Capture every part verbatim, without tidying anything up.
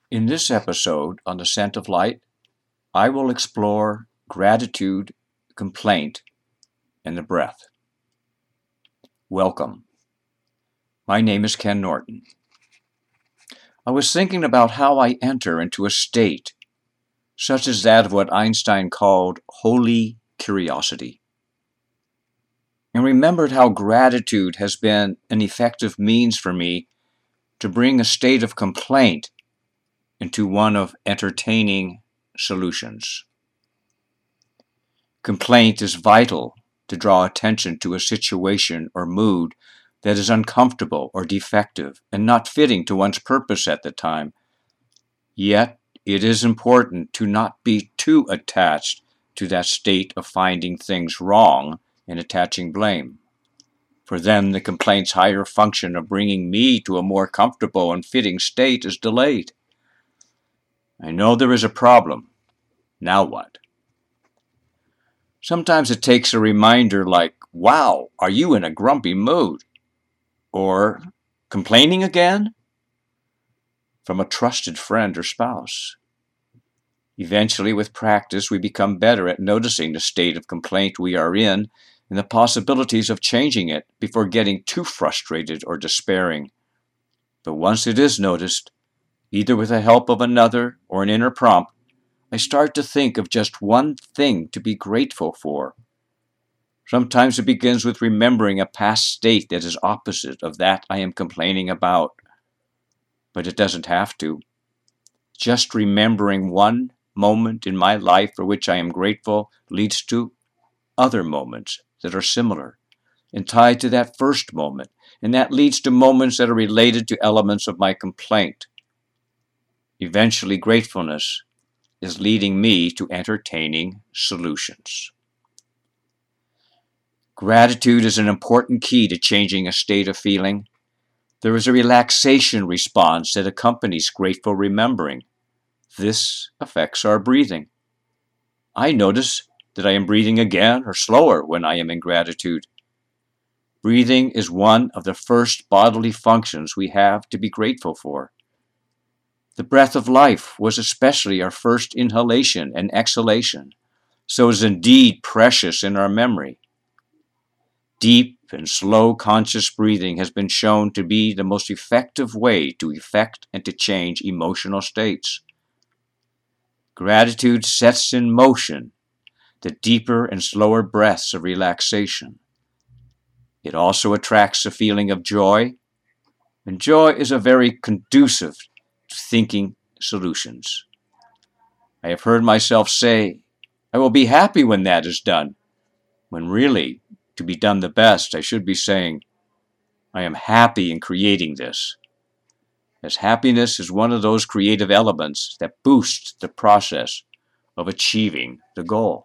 In this episode on the Scent of Light, I will explore gratitude, complaint, and the breath. Welcome. My name is Ken Norton. I was thinking about how I enter into a state such as that of what Einstein called holy curiosity, and remembered how gratitude has been an effective means for me to bring a state of complaint into one of entertaining solutions. Complaint is vital to draw attention to a situation or mood that is uncomfortable or defective and not fitting to one's purpose at the time. Yet, it is important to not be too attached to that state of finding things wrong and attaching blame. For then, the complaint's higher function of bringing me to a more comfortable and fitting state is delayed. I know there is a problem. Now what? Sometimes it takes a reminder like, wow, are you in a grumpy mood? Or, complaining again? From a trusted friend or spouse. Eventually, with practice, we become better at noticing the state of complaint we are in and the possibilities of changing it before getting too frustrated or despairing. But once it is noticed, either with the help of another or an inner prompt, I start to think of just one thing to be grateful for. Sometimes it begins with remembering a past state that is opposite of that I am complaining about. But it doesn't have to. Just remembering one moment in my life for which I am grateful leads to other moments that are similar and tied to that first moment, and that leads to moments that are related to elements of my complaint. Eventually, gratefulness is leading me to entertaining solutions. Gratitude is an important key to changing a state of feeling. There is a relaxation response that accompanies grateful remembering. This affects our breathing. I notice that I am breathing again or slower when I am in gratitude. Breathing is one of the first bodily functions we have to be grateful for. The breath of life was especially our first inhalation and exhalation, so is indeed precious in our memory. Deep and slow conscious breathing has been shown to be the most effective way to effect and to change emotional states. Gratitude sets in motion the deeper and slower breaths of relaxation. It also attracts a feeling of joy, and joy is a very conducive to thinking solutions. I have heard myself say, I will be happy when that is done, when really, to be done the best, I should be saying, I am happy in creating this, as happiness is one of those creative elements that boosts the process of achieving the goal.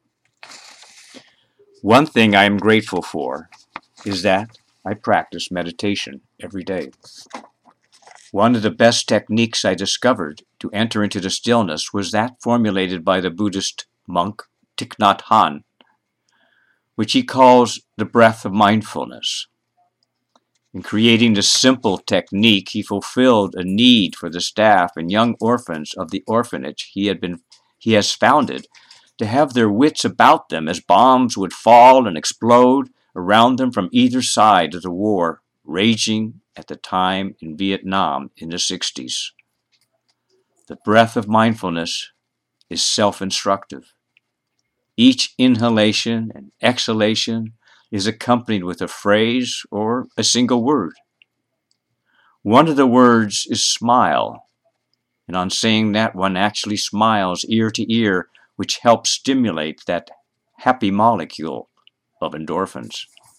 One thing I am grateful for is that I practice meditation every day. One of the best techniques I discovered to enter into the stillness was that formulated by the Buddhist monk Thich Nhat Hanh, which he calls the breath of mindfulness. In creating this simple technique, he fulfilled a need for the staff and young orphans of the orphanage he had been he has founded to have their wits about them as bombs would fall and explode around them from either side of the war raging at the time in Vietnam in the sixties. The breath of mindfulness is self-instructive. Each inhalation and exhalation is accompanied with a phrase or a single word. One of the words is smile, and on saying that one actually smiles ear to ear, which helps stimulate that happy molecule of endorphins.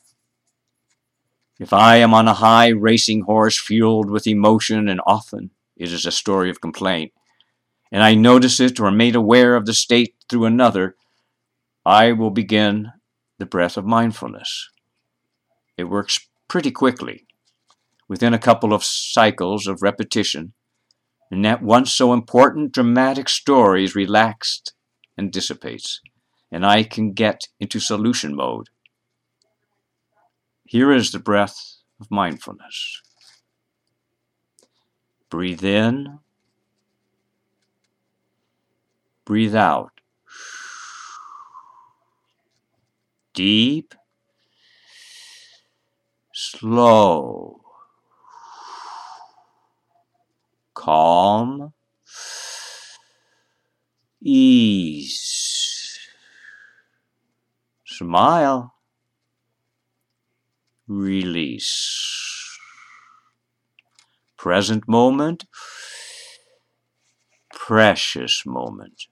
If I am on a high racing horse fueled with emotion, and often it is a story of complaint, and I notice it or am made aware of the state through another, I will begin the breath of mindfulness. It works pretty quickly, within a couple of cycles of repetition, and that once so important dramatic story is relaxed and dissipates, and I can get into solution mode. Here is the breath of mindfulness. Breathe in Breathe out. Deep. Slow. Calm. Ease. Smile. Release. Present moment. Precious moment.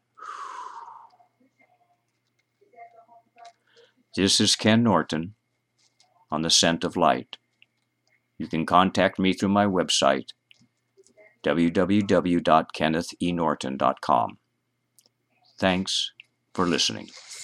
This is Ken Norton on The Scent of Light. You can contact me through my website, w w w dot kenneth e norton dot com. Thanks for listening.